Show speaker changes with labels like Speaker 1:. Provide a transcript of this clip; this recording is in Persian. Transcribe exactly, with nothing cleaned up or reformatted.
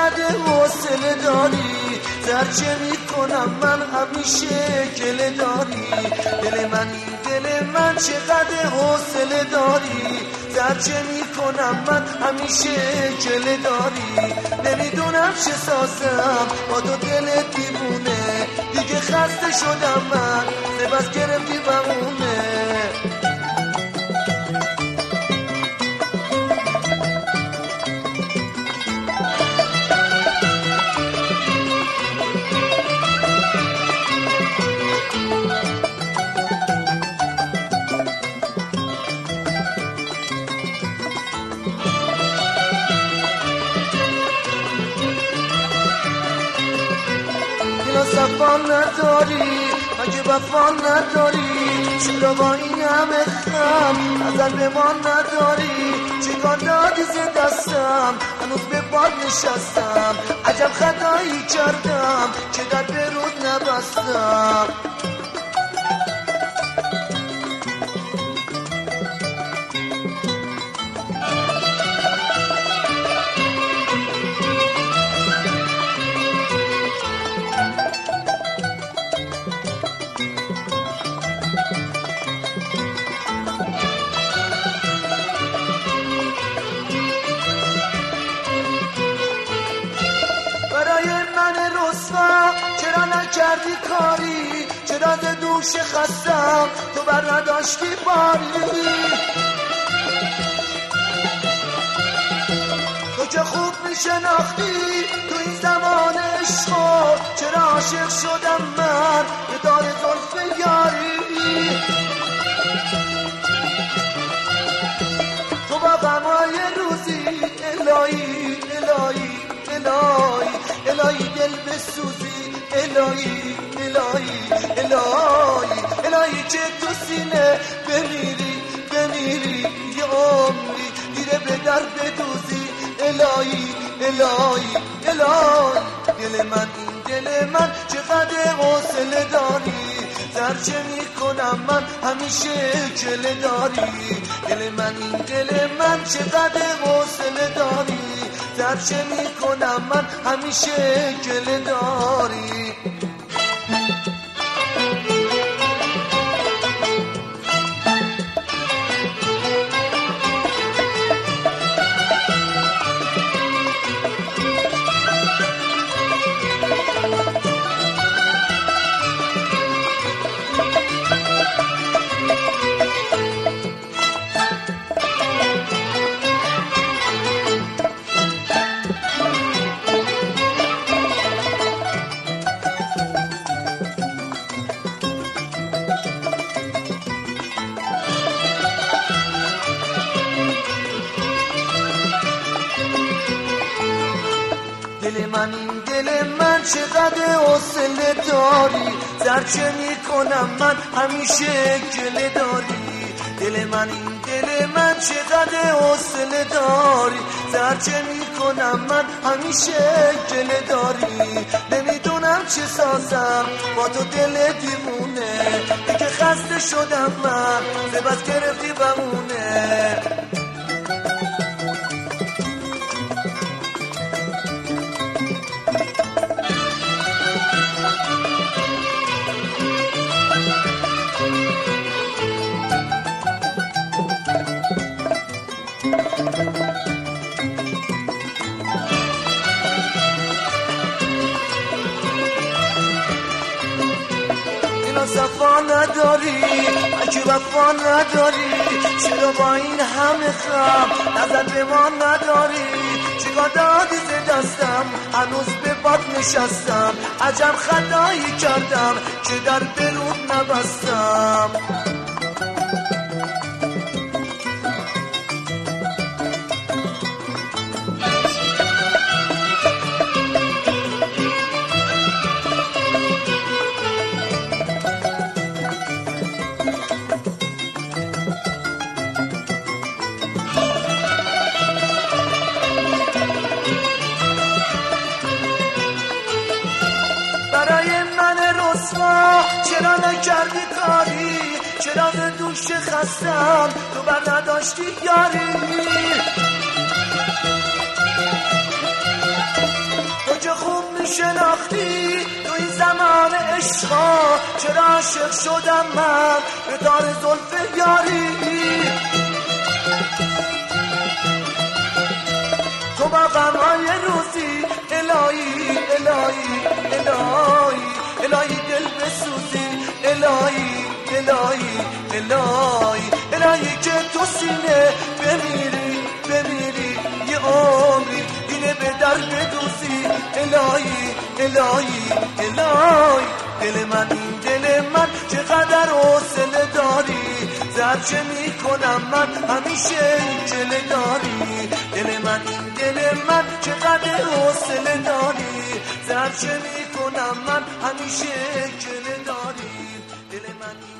Speaker 1: چقدر حوصله داری، زرچه میکنم من همیشه گله داری. دل من این دل من چقدر حوصله داری، زرچه میکنم من همیشه گله داری. نمیدونم چه سازم با تو دل دیوونه، دیگه خسته شدم من بس گرفتی بمونه. صفا نداری مگه وفا نداری، چرا با این همه خم نظر به ما نداری. چیکار دادی ز دستم هنوز به باد نشستم، عجب خطایی کردم که در به رود نبستم. چرا نکردی کاری، چرا ز دوش خستم تو بر نداشتی باری. تو که خوب میشناختی تو این زمان عشقا، چرا عاشق شدم من به دار زلف یاری. تو با غمای روزی الهی الهی الهی الهی دل بسوزی، الهی الهی الهی الهی که تو سینه بمیری بمیری یه عمری دیره به در بدوزی. الهی الهی الهی دل من این دل من چقدر حوصله داری، زرچه میکنم من همیشه گله داری. دل من این دل من چقدر حوصله داری، زرچه میکنم من همیشه گله داری. دل من این دل من چقدر حوصله داری، زرچه میکنم من همیشه گله داری. دل من این دل من چقدر حوصله داری، زرچه میکنم من همیشه گله داری. نمیدونم چه سازم با تو دل دیوونه، دیگه خسته شدم من بس گرفتی بمونه. صفا نداری مگه وفا نداری، چرا با این همه خم نظر به ما نداری. چیکار دادی ز دستم هنوز به باد نشستم، عجب خطایی کردم که در برود نبستم. چرا نکردی کاری، چرا به دوش خستم تو بر نداشتی یاری. شناختی تو این زمان عشقا، چرا عاشق شدم من به دار زلف یاری. تو با غمهای روزی الهی الهی الهی الهی دل بسوزی الهی الهی الهی الهی که تو سینه بمیری بمیری یه عمری اینه به در بدوزی الهی الهی الهی. دل من این دل من چقدر حوصله داری، زر چه میکنم من همیشه جله داری. دل من این دل من چقدر حوصله داری، زر چه میکنم من همیشه جله داری. دل من